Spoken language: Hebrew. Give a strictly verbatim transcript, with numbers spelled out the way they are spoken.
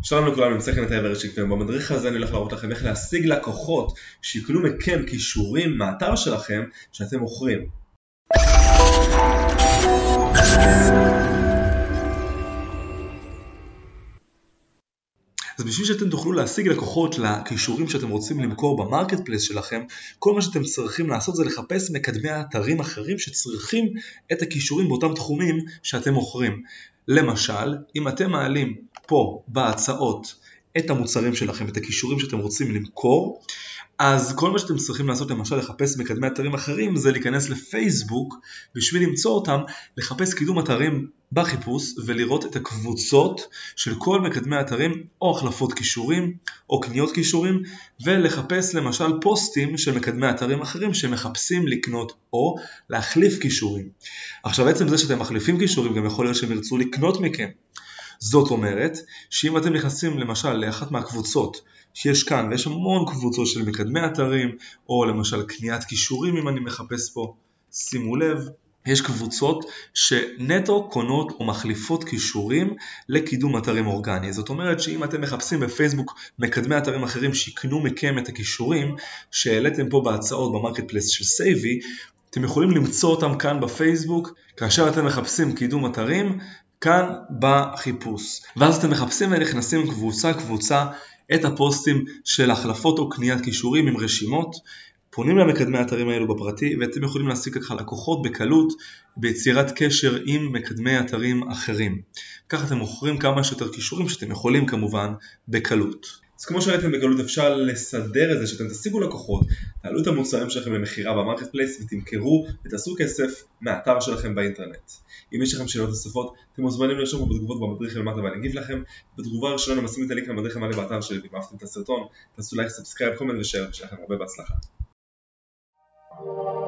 שלום לכולם, נמצא כאן את האברצ'יק, ובמדריך הזה אני הולך להראות לכם איך להשיג לקוחות שיקנו מכם קישורים מהאתר שלכם שאתם מוכרים. אז בשביל שאתם תוכלו להשיג לקוחות לקישורים שאתם רוצים למכור במרקט פלייס שלכם, כל מה שאתם צריכים לעשות זה לחפש מקדמי אתרים אחרים שצריכים את הקישורים באותם תחומים שאתם מוכרים. למשל, אם אתם מעלים פה בהצעות את המוצרים שלכם, את הקישורים שאתם רוצים למכור, אז כל מה שאתם צריכים לעשות, למשל לחפש מקדמי אתרים אחרים, זה להיכנס לפייסבוק בשביל למצוא אותם, לחפש קידום אתרים בחיפוש ולראות את הקבוצות של כל מקדמי אתרים או החלפות קישורים או קניות קישורים, ולחפש למשל פוסטים של מקדמי אתרים אחרים שמחפשים לקנות או להחליף קישורים. עכשיו בעצם זה שאתם מחליפים קישורים גם יכול להיות שהם ירצו לקנות מכם. זאת אומרת שאם אתם נכנסים למשל לאחת מהקבוצות שיש כאן, ויש המון קבוצות של מקדמי אתרים, או למשל קניית קישורים אם אני מחפש פה, שימו לב, יש קבוצות שנטו קונות או מחליפות קישורים לקידום אתרים אורגני. זאת אומרת שאם אתם מחפשים בפייסבוק מקדמי אתרים אחרים שיקנו מכם את הקישורים שהעליתם פה בהצעות במרקט פלייס של סייבי, אתם יכולים למצוא אותם כאן בפייסבוק כאשר אתם מחפשים קידום אתרים, כאן בחיפוש. ואז אתם מחפשים ונכנסים קבוצה קבוצה את הפוסטים של החלפות או קניית קישורים עם רשימות, פונים למקדמי האתרים האלו בפרטי, ואתם יכולים להשיג ככה לקוחות בקלות ביצירת קשר עם מקדמי אתרים אחרים. ככה אתם מוכרים כמה שיותר קישורים שאתם יכולים כמובן בקלות. אז כמו שראיתם בקלות אפשר לסדר את זה שאתם תשיגו לקוחות, תעלו את המוצרים שלכם למכירה במרקט פלייס ותמכרו ותעשו כסף מהאתר שלכם באינטרנט. אם יש לכם שאלות נוספות, אתם מוזמנים לרשום פה בתגובות במדריך למטה ואני אגיב לכם. בתגובה הראשונה נשים את הלינק למדריך המלא באתר שלי, ואם אהבתם את הסרטון, תעשו לייק, סאבסקרייב, קומנט ושאר, ושיהיה לכם הרבה בהצלחה.